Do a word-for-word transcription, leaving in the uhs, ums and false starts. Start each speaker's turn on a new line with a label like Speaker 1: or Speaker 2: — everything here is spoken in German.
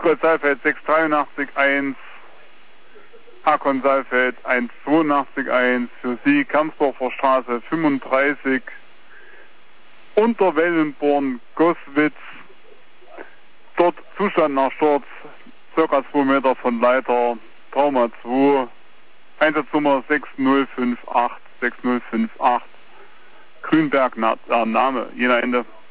Speaker 1: Südkreuz Saalfeld sechs acht drei eins, Hakon Saalfeld eins zwei acht eins, für Sie Kamsdorfer Straße fünfunddreißig, Unterwellenborn, Goswitz, dort Zustand nach Sturz, circa zwei Meter von Leiter, Trauma zwei, Einsatznummer sechs null fünf acht, sechs null fünf acht, Grünberg, na, äh, Name, jener Ende.